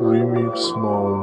ریمیکس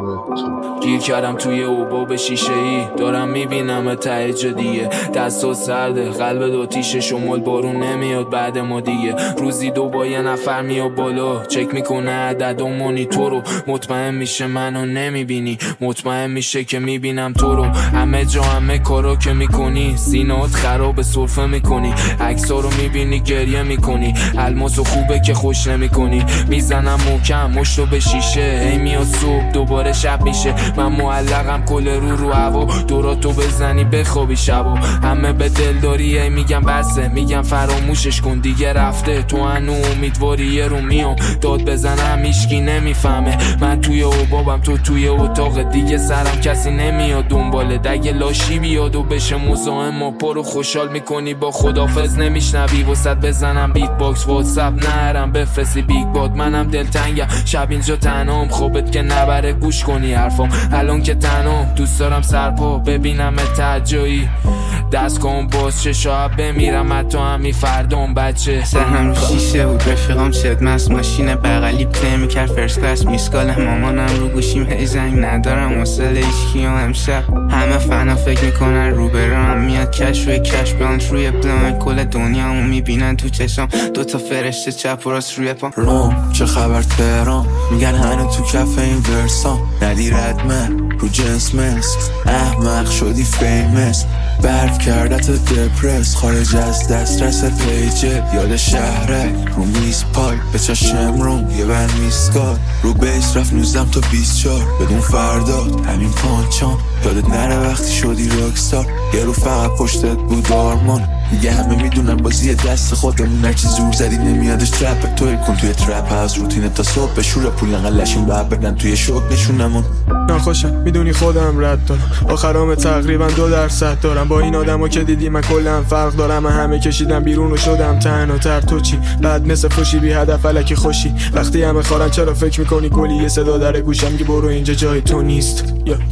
مامتو گیر کردم توی اوباب شیشه ای، دارم میبینم ته جدیه. دست و سرده، قلب دو تیشه، شمال بارون نمیاد بعد ما دیگه. روزی دو با یه نفر میاد بالا، چک میکنه عدد و مانیتور رو. مطمئن میشه منو نمیبینی، مطمئن میشه که میبینم تو رو. همه جا همه کارا که میکنی، سینات خراب سرفه میکنی. عکسا رو میبینی گریه میکنی، الماسو خوبه که خوش نمیکنی. میزنم محکم مشتو به شیشه، هی میاد صبح دوباره شب میشه. من معلقم کل رو هوا، دوراتو بزنی بخوابی شبا. همه به دلداری ای میگم بسه، میگم فراموشش کن دیگه رفته. تو هنو امیدواری یه رو میام داد بزنم هیچکی نمیفهمه. من توی اوبابم تو توی اتاق دیگه، سرم کسی نمیاد دنباله. دگه لاشی بیاد و بشه مزاحم، ما پرو خوشحال میکنی با خدافظ نمیشنوی. وسط بزنم بیت باکس واتساپ نرم بفرستی بیگ باد. منم دلتنگم شب اینجا تنهام، خوبت که نبره گوش کنی حرفام. الان که تنهام دوست دارم سرپا ببینم تجایی. دست کن باز چشا بمیرم حتی همی فردام بچه. سهم شیشه بود رفیقام شد مست، ماشین بغلی پلی میکرد فرست کلاس. میسکال مامانم رو گوشیم هی زنگ ندارم حوصله هیچکی و امشب همه فنا فکر میکنن رو برام میاد کش روی کش بلانت روی بلان. کل دنیامو میبینن تو چشام، دوتا فرشته چپ و راست روی پام. روم چه خبر تهران، میگن هنو تو کف این ورسان. ندی ردمن رو جنس مس، احمق شدی فیمس. برف کردت دپرس، خارج از دسترس پیجت. یاد شهره رو میز پای به چشم روم یه بر میسکار. رو بیس رفت 19 تا 24 بدون فرداد همین پانچان. یادت نره وقتی شدی راکستار، یه رو فقط پشتت بود آرمان. دیگه همه میدونن بازی دست خودمون، هرچی زور زدی نمیادش ترپ. توی کن توی ترپ از روتینه تا صبح به شور پول انقلشیم باید بدن توی شوک نشونمون. ناخوشم میدونی خودم رد دارم، آخرام تقریبا 2% دارم. با این آدمو که دیدی من کلم فرق دارم. من همه کشیدم بیرون و شدم تنها تر. تو چی؟ بعد مثل فوشی بی هدف فلکی خوشی. وقتی همه خارن چرا فکر میکنی گلی؟ یه صدا در گوشم که برو اینجا جای تو نیست.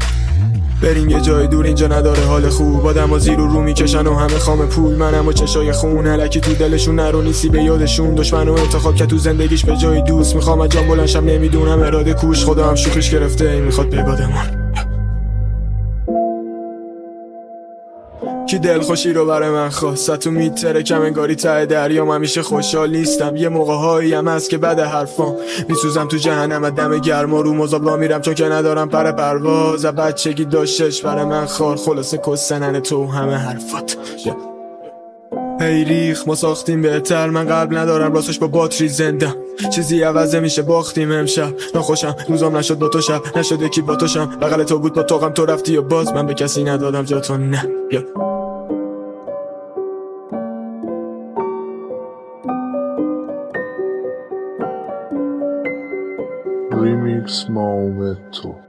بریم یه جای دور، اینجا نداره حال خوب. آدم زیر و رو میکشن و همه خام پول. منم و چشای خون هلکی تو دلشون نرو نیستی به یادشون. دشمن و انتخاب که تو زندگیش به جای دوست. میخوام از جان بلنشم نمیدونم اراده کوش. خدا هم شوخیش گرفته این میخواد بگادمون. کی دلخوشی رو برای من خواست؟ تو میترکم انگاری ته دریام. همیشه خوشحال نیستم، یه موقع‌هایی هم هست که بد حرفام. میسوزم تو جهنم دم گرما، رو مزابلا میرم چون که ندارم پر پرواز. بچگی داشتش برای من خار، خلاصه کسنن تو همه حرفات. هی ریخ ما ساختیم بهتر، من قلب ندارم راستش با باتری زندم. چیزی عوضه میشه باختیم امشب. ناخوشم روزام نشد با تو شب، نشد یکی با تو شم. بغل تو بود با توقم تو رفتی و باز من به کسی ندادم جا تو نه. ریمیکس مامتو